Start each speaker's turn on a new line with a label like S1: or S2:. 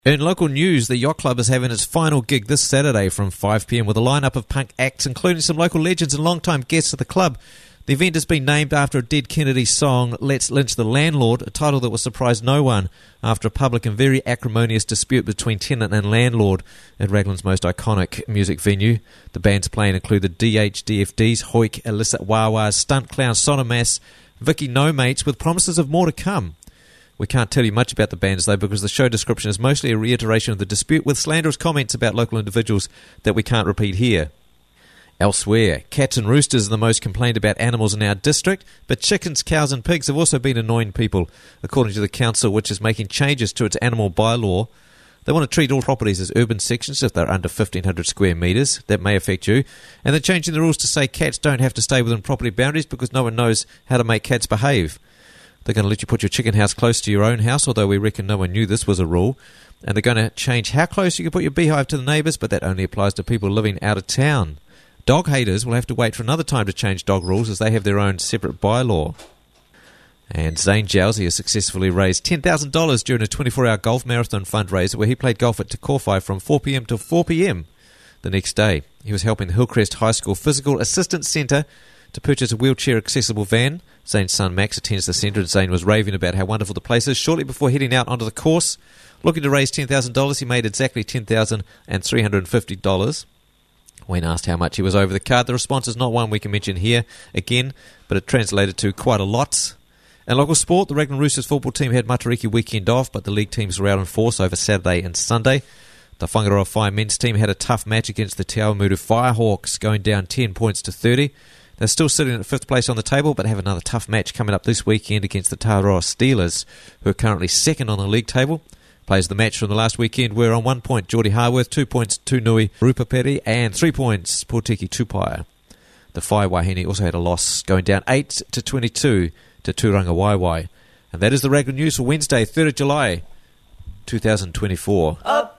S1: In local news, the Yacht Club is having its final gig this Saturday from 5 p.m. with a lineup of punk acts, including some local legends and long-time guests of the club. The event has been named after a Dead Kennedy song, Let's Lynch the Landlord, a title that will surprise no one after a public and very acrimonious dispute between tenant and landlord at Raglan's most iconic music venue. The bands playing include the DHDFDs, Hoik, Illicit Wawas, Stunt Clown, Sonomass, Vicky No Mates, with promises of more to come. We can't tell you much about the bands, though, because the show description is mostly a reiteration of the dispute with slanderous comments about local individuals that we can't repeat here. Elsewhere, cats and roosters are the most complained about animals in our district, but chickens, cows and pigs have also been annoying people, according to the council, which is making changes to its animal bylaw. They want to treat all properties as urban sections if they're under 1,500 square metres. That may affect you. And they're changing the rules to say cats don't have to stay within property boundaries because no one knows how to make cats behave. They're going to let you put your chicken house close to your own house, although we reckon no one knew this was a rule. And they're going to change how close you can put your beehive to the neighbours, but that only applies to people living out of town. Dog haters will have to wait for another time to change dog rules as they have their own separate bylaw. And Zane Jowsey has successfully raised $10,000 during a 24-hour golf marathon fundraiser where he played golf at Te Kowhai from 4 p.m. till 4 p.m. the next day. He was helping the Hillcrest High School Physical Assistance Centre to purchase a wheelchair-accessible van. Zane's son Max attends the centre, and Zane was raving about how wonderful the place is shortly before heading out onto the course. Looking to raise $10,000, he made exactly $10,350. When asked how much he was over the card, the response is not one we can mention here again, but it translated to quite a lot. In local sport, the Raglan Roosters football team had Matariki weekend off, but the league teams were out in force over Saturday and Sunday. The Whangaroa Fire men's team had a tough match against the Te Awamutu Firehawks, going down 10 points to 30. They're still sitting at 5th place on the table, but have another tough match coming up this weekend against the Tāroa Steelers, who are currently second on the league table. Players of the match from the last weekend were on 1 point Geordie Harworth, 2 points Tunui Rupaperi, and 3 points Portiki Tupaia. The Whai Wahine also had a loss, going down 8 to 22 to Turanga Waiwai. And that is the Raglan News for Wednesday, 3rd of July, 2024.